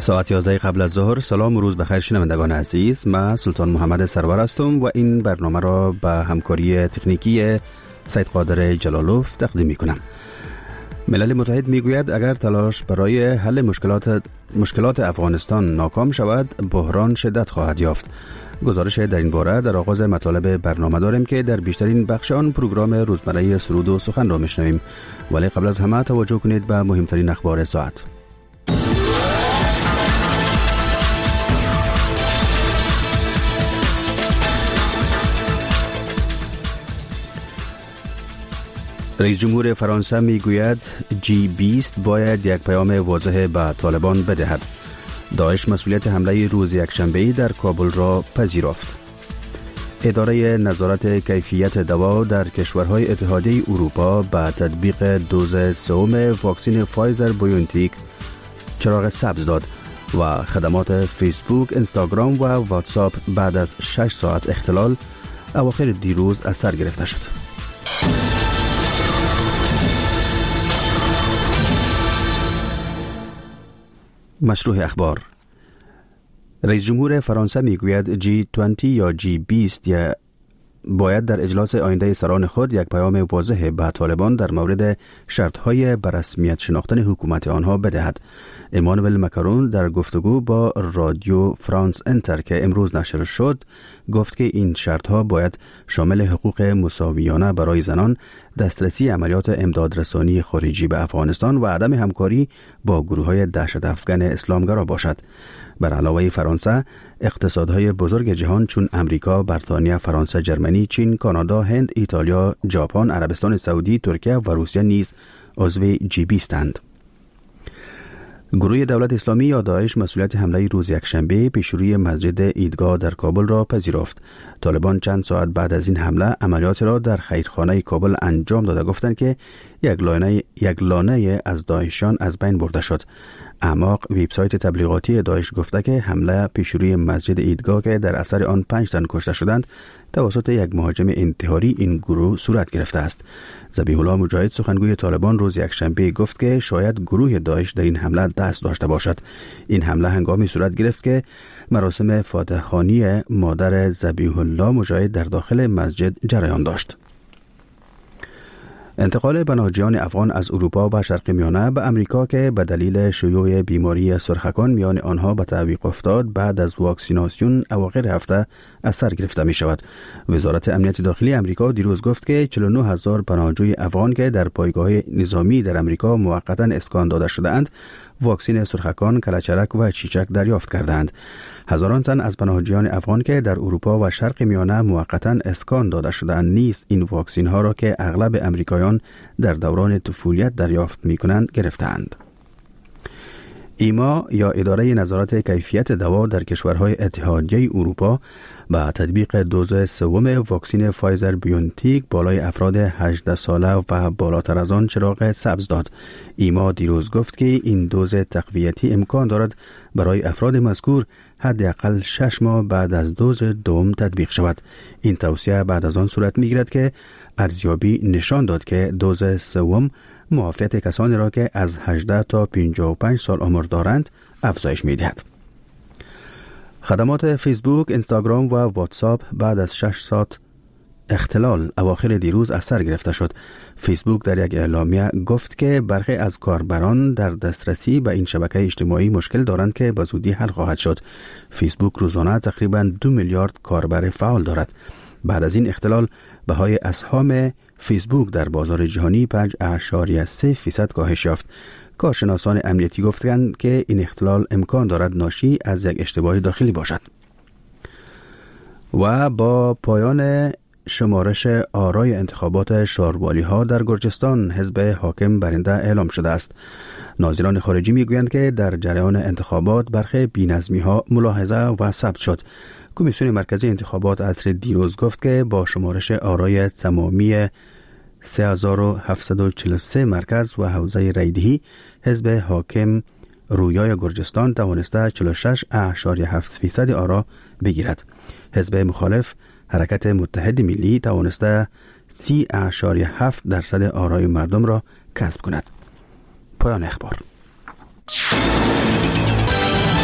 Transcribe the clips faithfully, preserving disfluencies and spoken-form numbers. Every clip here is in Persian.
ساعت یازده قبل از ظهر. سلام و روز بخیر شنوندگان عزیز. من سلطان محمد سرور هستم و این برنامه را به همکاری تکنیکی سید قادر جلالوف تقدیم می کنم. ملل متحد می گوید اگر تلاش برای حل مشکلات مشکلات افغانستان ناکام شود، بحران شدت خواهد یافت. گزارش در این باره در آغاز مطالب برنامه داریم که در بیشترین بخش آن پروگرام روزمره سرود و سخن را میشنویم، ولی قبل از همه توجه کنید به مهمترین اخبار ساعت. رئیس جمهور فرانسه میگوید جی بیست باید یک پیام واضح به طالبان بدهد. داعش مسئولیت حمله روز یکشنبه در کابل را پذیرفت. اداره نظارت کیفیت دوا در کشورهای اتحادیه اروپا به تطبیق دوز سوم واکسن فایزر بایونتیک چراغ سبز داد و خدمات فیسبوک، اینستاگرام و واتساپ بعد از شش ساعت اختلال اواخر دیروز از سر گرفته شد. مشروع اخبار. رئیس جمهور فرانسه میگوید جی بیست یا جی بیست یا باید در اجلاس آینده سران خود یک پیام واضح به طالبان در مورد شرطهای بررسمیت شناختن حکومت آنها بدهد. امانوئل مکرون در گفتگو با رادیو فرانس انتر که امروز نشر شد گفت که این شرطها باید شامل حقوق مساویانه برای زنان، دسترسی عملیات امدادرسانی خارجی به افغانستان و عدم همکاری با گروه‌های دهشت افکن اسلامگرا باشد. بر علاوه فرانسه، اقتصادهای بزرگ جهان چون امریکا، بریتانیا، فرانسه، جرمنی، چین، کانادا، هند، ایتالیا، ژاپن، عربستان سعودی، ترکیه و روسیه نیز عضو جی بیست اند. گروه دولت اسلامی یا داعش مسئولیت حمله روز یکشنبه پیشروی مسجد ایدگاه در کابل را پذیرفت. طالبان چند ساعت بعد از این حمله عملیات را در خیرخانه کابل انجام داده گفتند که یک لانه یک لانه از داعشیان از بین برده شد. اعماق وبسایت تبلیغاتی داعش گفته که حمله پیشروی مسجد ایدگاه که در اثر آن پنج تن کشته شدند توسط یک مهاجم انتحاری این گروه صورت گرفته است. ذبیح الله مجاهد سخنگوی طالبان روز یکشنبه گفت که شاید گروه داعش در این حمله دست داشته باشد. این حمله هنگامی صورت گرفت که مراسم فاتحخوانی مادر ذبیح الله مجاهد در داخل مسجد جریان داشت. انتقال پناهجویان افغان از اروپا و شرق میانه به امریکا که به دلیل شیوع بیماری سرخکان میان آنها به تعویق افتاد بعد از واکسیناسیون اواخر هفته از سر گرفته می شود. وزارت امنیت داخلی امریکا دیروز گفت که چهل و نه هزار پناهجوی افغان که در پایگاه نظامی در امریکا موقتا اسکان داده شده اند واکسن سرخکان، کلهچرک و چیچک دریافت کردند. هزاران تن از پناهجویان افغان که در اروپا و شرق میانه موقتا اسکان داده شده‌اند نیز این واکسن ها را که اغلب امریکایان در دوران طفولیت دریافت می‌کنند گرفتند. ایما یا اداره نظارت کیفیت دوا در کشورهای اتحادیه اروپا با تطبیق دوز سوم واکسن فایزر بایونتیک بالای افراد هجده ساله و بالاتر از آن چراغ سبز داد. ایما دیروز گفت که این دوز تقویتی امکان دارد برای افراد مذکور حداقل شش ماه بعد از دوز دوم تطبیق شود. این توصیه بعد از آن صورت می‌گیرد که ارزیابی نشان داد که دوز سوم معافیت کسانی را که از هجده تا پنجاه و پنج سال عمر دارند افزایش می‌دهد. خدمات فیسبوک، اینستاگرام و واتساپ بعد از شش ساعت اختلال اواخر دیروز از سر گرفته شد. فیسبوک در یک اعلامیه گفت که برخی از کاربران در دسترسی به این شبکه اجتماعی مشکل دارند که به زودی حل خواهد شد. فیسبوک روزانه تقریباً دو میلیارد کاربر فعال دارد. بعد از این اختلال بهای اسهام فیسبوک در بازار جهانی پنج اعشاریه سه فیصد کاهش یافت. کارشناسان امنیتی گفتند که این اختلال امکان دارد ناشی از یک اشتباه داخلی باشد. و با پایان شمارش آرای انتخابات شاروالی ها در گرجستان حزب حاکم برنده اعلام شده است. ناظران خارجی میگویند که در جریان انتخابات برخی بی‌نظمی ها ملاحظه و ثبت شد. کمیسیون مرکزی انتخابات عصر دیروز گفت که با شمارش آرای تمامی سه هزار و هفتصد و چهل و سه مرکز و حوزه رایدهی حزب حاکم رویای گرجستان توانسته چهل و شش اعشاریه هفت فیصد آرا بگیرد. حزب مخالف حرکت متحد ملی توانسته سی اعشاریه هفت درصد آرای مردم را کسب کند. پایان اخبار.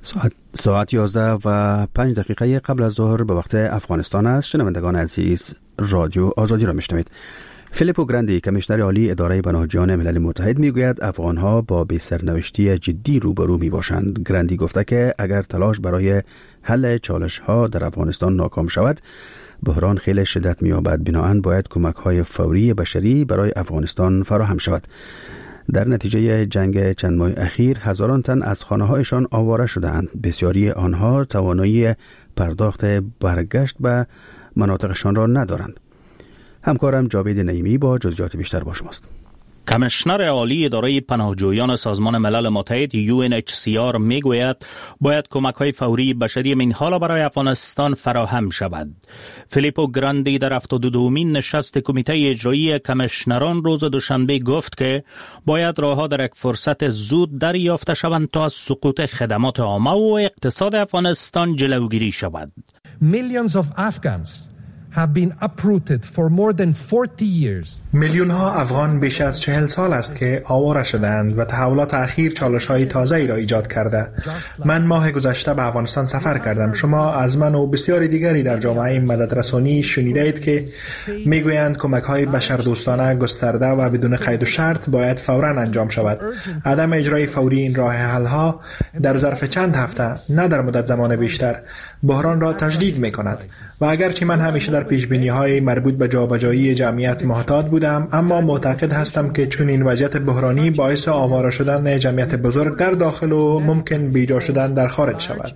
ساعت ساعت یازده و پنج دقیقه قبل از ظهر به وقت افغانستان است. شنوندگان عزیز، رادیو آزادی را میشنوید. فیلیپو گراندی، کمیشنر عالی اداره پناهجویان ملل متحد، میگوید افغانها با بی‌سرنوشتی جدی روبرو میباشند. گراندی گفته که اگر تلاش برای حل چالش‌ها در افغانستان ناکام شود، بحران خیلی شدت می‌یابد. بنابراین باید کمک‌های فوری بشری برای افغانستان فراهم شود. در نتیجه جنگ چند ماه اخیر هزاران تن از خانه‌هایشان آواره شدند. بسیاری آنها توانایی پرداخت برگشت به مناطقشان را ندارند. همکارم جاوید نعیمی با جزئیات بیشتر با شماست. کمیشنر عالی اداره پناهجویان سازمان ملل متحد یو ان اچ سی آر میگوید باید کمک‌های فوری بشری من حالا برای افغانستان فراهم شود. فیلیپو گراندی در هفتاد و دومین نشست کمیته اجرایی کمیشنران روز دوشنبه گفت که باید راه‌ها در یک فرصت زود دریافته شوند تا از سقوط خدمات عامه و اقتصاد افغانستان جلوگیری شود. Millions of Afghans have been uprooted for more than forty years. میلیون ها افغان بیش از چهل سال است که آواره شدند و تحولات اخیر چالش‌های تازه‌ای را ایجاد کرده. من ماه گذشته به افغانستان سفر کردم. شما از من و بسیاری دیگری در جامعه مددرسانی شنیدید که میگویند کمک‌های بشردوستانه گسترده و بدون قید و شرط باید فوراً انجام شود. عدم اجرای فوری این راه حل‌ها در ظرف چند هفته، نه در مدت زمان بیشتر، بحران را تجدید می‌کند. و اگرچه من همیشه در پیشبینی‌های مربوط به جابجایی جمعیت محتاط بودم، اما معتقد هستم که چون این وضعیت بحرانی باعث آواره شدن جمعیت بزرگ در داخل و ممکن بیجا شدن در خارج شود.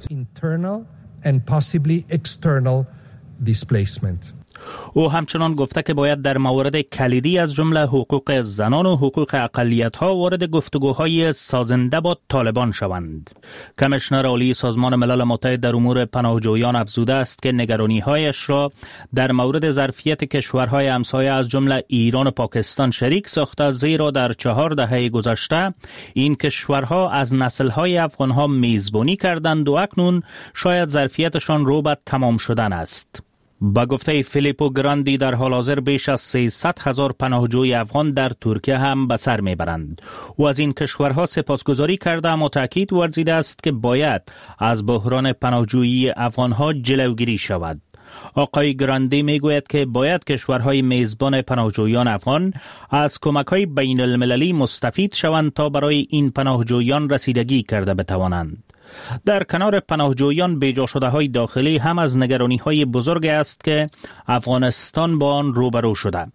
او همچنان گفته که باید در موارد کلیدی از جمله حقوق زنان و حقوق اقلیت‌ها وارد گفتگوهای سازنده با طالبان شوند. کمیشنر عالی سازمان ملل متحد در امور پناهجویان افزوده است که نگرانی‌هایش را در مورد ظرفیت کشورهای همسایه از جمله ایران و پاکستان شریک ساخته، زیرا در چهار دهه گذشته این کشورها از نسل‌های افغان‌ها میزبانی کردند و اکنون شاید ظرفیتشان رو به تمام شدن است. با گفته فیلیپو گراندی در حال حاضر بیش از سیصد هزار پناهجوی افغان در ترکیه هم به سر میبرند. او از این کشورها سپاسگزاری کرده اما تاکید ورزیده است که باید از بحران پناهجویی افغانها جلوگیری شود. آقای گراندی میگوید که باید کشورهای میزبان پناهجویان افغان از کمک‌های بین المللی مستفید شوند تا برای این پناهجویان رسیدگی کرده بتوانند. در کنار پناهجویان بیجا شده های داخلی هم از نگرانی های بزرگ است که افغانستان با آن روبرو شده.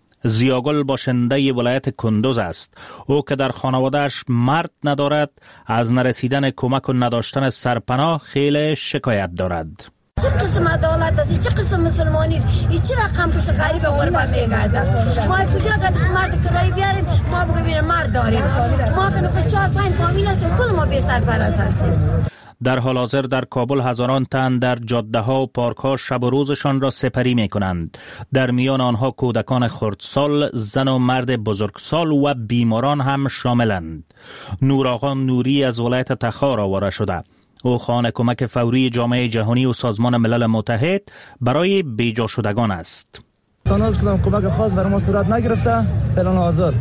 زیاگل باشنده ولایت کندوز است. او که در خانوادهش مرد ندارد، از نرسیدن کمک و نداشتن سرپناه خیلی شکایت دارد. چه قسم عدالت است؟ چه قسم مسلمانی است؟ این چه رقم پشت غریب غربت میگرده؟ ما کجا قد مرد کرایی بیاریم؟ ما بگیم مرد داریم. ما کنه خود چهار پنج فامیل هستیم، کل ما بی سرپرست هستیم. در حال حاضر در کابل هزاران تن در جاده ها و پارک ها شب و روزشان را سپری می کنند. در میان آنها کودکان خردسال، زن و مرد بزرگسال و بیماران هم شاملند. نورآقا نوری از ولایت تخار آواره شده. او خواهان کمک فوری جامعه جهانی و سازمان ملل متحد برای بیجا شدگان است. تناز کدام کمک خاص برای ما صورت نگرفته. فعلا حاضر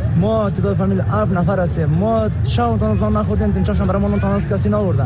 ما تعداد فامیل هفت نفر هستیم. ما شام تناز نخوردیم، تین چاشم برای ما تناز کسی نآورده.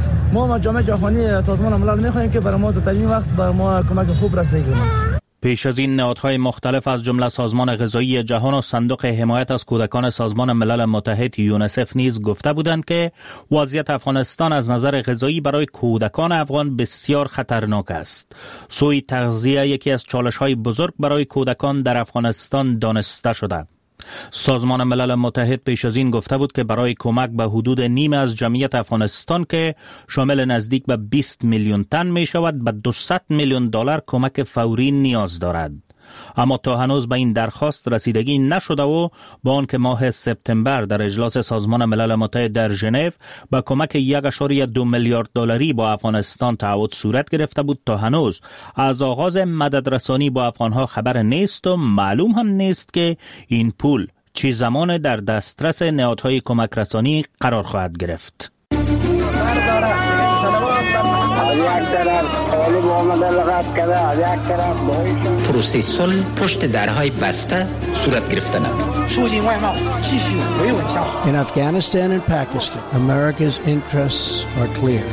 ما جامعه جهانی سازمان ملل میخواهیم که برای ما زودترین وقت برای ما کمک خوب رسیدگی کنه. پیش از این نهادهای مختلف از جمله سازمان غذایی جهان و صندوق حمایت از کودکان سازمان ملل متحد یونیسف نیز گفته بودند که وضعیت افغانستان از نظر غذایی برای کودکان افغان بسیار خطرناک است. سوء تغذیه یکی از چالش‌های بزرگ برای کودکان در افغانستان دانسته شده. سازمان ملل متحد پیش از این گفته بود که برای کمک به حدود نیمه از جمعیت افغانستان که شامل نزدیک به بیست میلیون تن می شود به دویست میلیون دلار کمک فوری نیاز دارد. اما تا هنوز به این درخواست رسیدگی نشده و با آنکه ماه سپتامبر در اجلاس سازمان ملل متحد در ژنو با کمک یک ممیز دو میلیارد دلاری با افغانستان تعهد صورت گرفته بود، تا هنوز از آغاز مددرسانی با افغانها خبر نیست و معلوم هم نیست که این پول چه زمان در دسترس نهادهای کمک رسانی قرار خواهد گرفت. از یک طرف طالب آمده لغت کرده، از یک طرف دایشان. پروسه صلح پشت درهای بسته صورت گرفته نبود. In Afghanistan and Pakistan, America's interests are clear.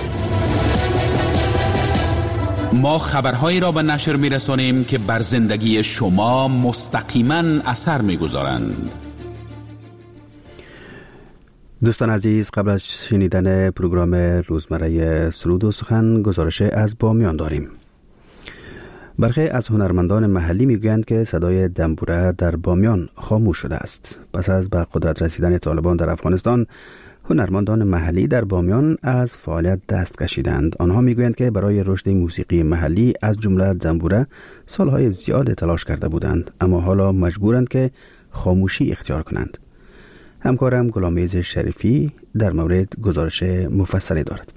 ما خبرهایی را به نشر می‌رسانیم که بر زندگی شما مستقیما اثر می‌گذارند. دوستان عزیز، قبل از شنیدن پروگرام روزمره سرود و سخن، گزارش از بامیان داریم. برخی از هنرمندان محلی میگویند که صدای دنبوره در بامیان خاموش شده است. پس از به قدرت رسیدن طالبان در افغانستان، هنرمندان محلی در بامیان از فعالیت دست کشیدند. آنها میگویند که برای رشد موسیقی محلی از جمله دنبوره سالهای زیاد تلاش کرده بودند، اما حالا مجبورند که خاموشی اختیار کنند. همکارم غلامیز شریفی در مورد گزارش مفصلی دارد.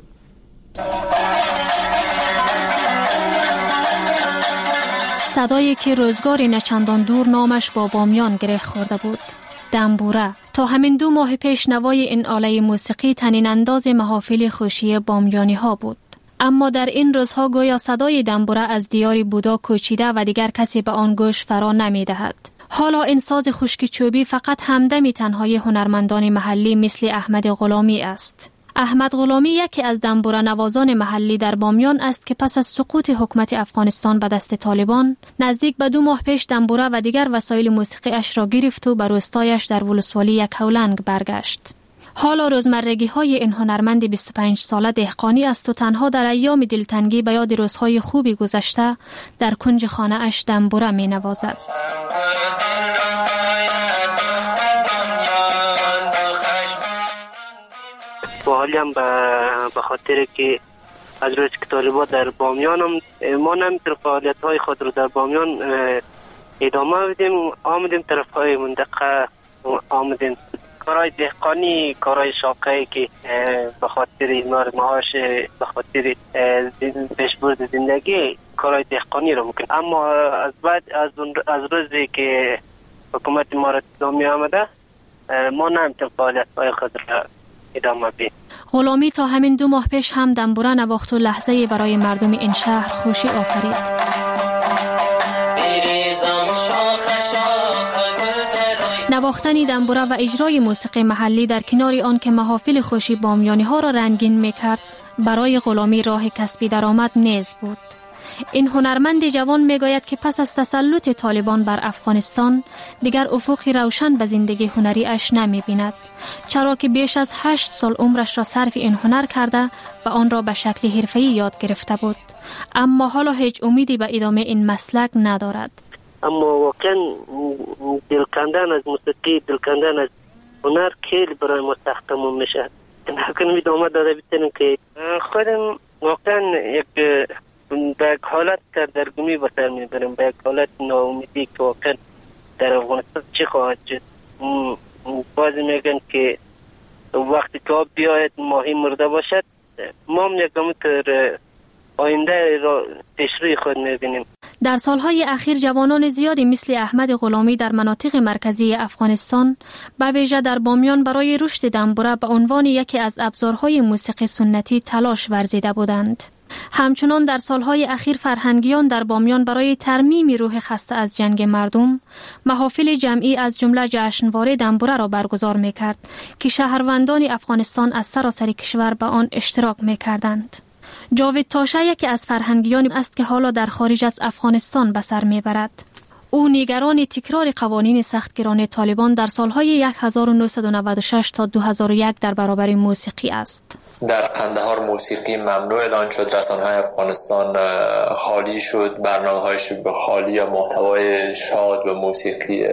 صدایی که روزگاری نچندان دور نامش با بامیان گره خورده بود، دنبوره. تا همین دو ماه پیش نوای این آله موسیقی طنین انداز محافل خوشی بامیانی ها بود. اما در این روزها گویا صدای دنبوره از دیار بودا کوچیده و دیگر کسی به آن گوش فرا نمی دهد. حالا این ساز خشک چوبی فقط همدمی تنهای هنرمندان محلی مثل احمد غلامی است. احمد غلامی یکی از دنبوره نوازان محلی در بامیان است که پس از سقوط حکومت افغانستان به دست طالبان نزدیک به دو ماه پیش دنبوره و دیگر وسایل موسیقی اش را گرفت و به روستایش در ولسوالی یکاولنگ برگشت. حالا روزمرگی های این هنرمند بیست و پنج ساله دهقانی است و تنها در ایام دلتنگی به یاد روزهای خوبی گذشته در کنج خانه اش دنبوره می نوازد. با حالی هم به خاطر که از روز که طالبان در بامیان هم ما نمیتونیم فعالیت های خود رو در بامیان ادامه بدیم. آمدیم طرف های منطقه، آمدیم کارهای دهقانی، کارهای شاقه که به خاطر معاش، به خاطر پیشبرد زندگی کارهای دهقانی رو میکنیم. اما از بعد از, از روزی که حکومت ما را نظامی آمده، ما نمیتونیم فعالیت های خود را ادامه بدیم. غلامی تا همین دو ماه پیش هم دنبوره نواخت و لحظه‌ای برای مردم این شهر خوشی آفرید. نواختن دنبوره و اجرای موسیقی محلی در کنار آن که محافل خوشی بامیانی ها را رنگین میکرد، برای غلامی راه کسبی درآمد نیز بود. این هنرمند جوان میگوید که پس از تسلط طالبان بر افغانستان دیگر افقی روشن به زندگی هنری اش نمی بیند، چرا که بیش از هشت سال عمرش را صرف این هنر کرده و آن را به شکل حرفه‌ای یاد گرفته بود، اما حالا هیچ امیدی به ادامه این مسلک ندارد. اما واقعا دلکندن از موسیقی، دلکندن از هنر خیلی برای ما سختمون میشه. نکنم ادامه داده بیتونیم که خودم واقعا یک به یک حالت سردرگمی به سر میبرم، به یک حالت ناامیدی که واقعا در افغانستان چی خواهد شد. بعضی میگن که وقتی که آب بیاید ماهی مرده باشد، ما هم یک همونطور آینده را پیش روی خود میبینیم. در سالهای اخیر جوانان زیادی مثل احمد غلامی در مناطق مرکزی افغانستان به ویژه در بامیان برای رشد دنبوره به عنوان یکی از ابزارهای موسیقی سنتی تلاش ورزیده بودند. همچنان در سالهای اخیر فرهنگیان در بامیان برای ترمیم روح خسته از جنگ مردم محافل جمعی از جمله جشنواره دنبوره را برگزار می‌کرد که شهروندان افغانستان از سراسر کشور به آن اشتراک می‌کردند. جاوید تاشه یکی از فرهنگیان است که حالا در خارج از افغانستان به سر میبرد. او نگران تکرار قوانین سختگیرانه طالبان در سالهای هزار و نهصد و نود و شش تا دو هزار و یک در برابر موسیقی است. در قندهار موسیقی ممنوع اعلان شد، رسانه‌های افغانستان خالی شد، برنامه‌هایش به خالی یا محتوای شاد و موسیقی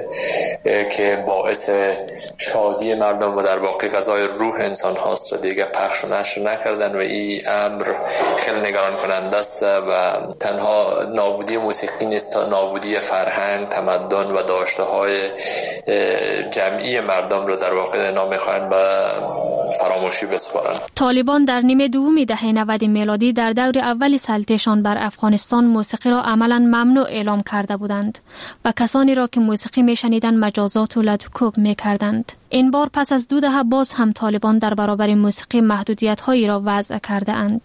که باعث شادی مردم و در واقع غذای روح انسان هاست را دیگه پخش و نشر نکردن و این امر خیلی نگران کننده است و تنها نابودی موسیقی نیست، تا نابودی فرهنگ، تمدن و داشته‌های جمعی مردم را در واقع نامیخواهند به فراموشی بسپارند. طالبان در نیمه دوم دهه نود میلادی در دور اول سلطه‌شان بر افغانستان موسیقی را عملاً ممنوع اعلام کرده بودند و کسانی را که موسیقی میشنیدند مجازات و لطوکوب میکردند. این بار پس از دو دهه باز هم طالبان در برابر موسیقی محدودیت‌هایی را وضع کرده اند.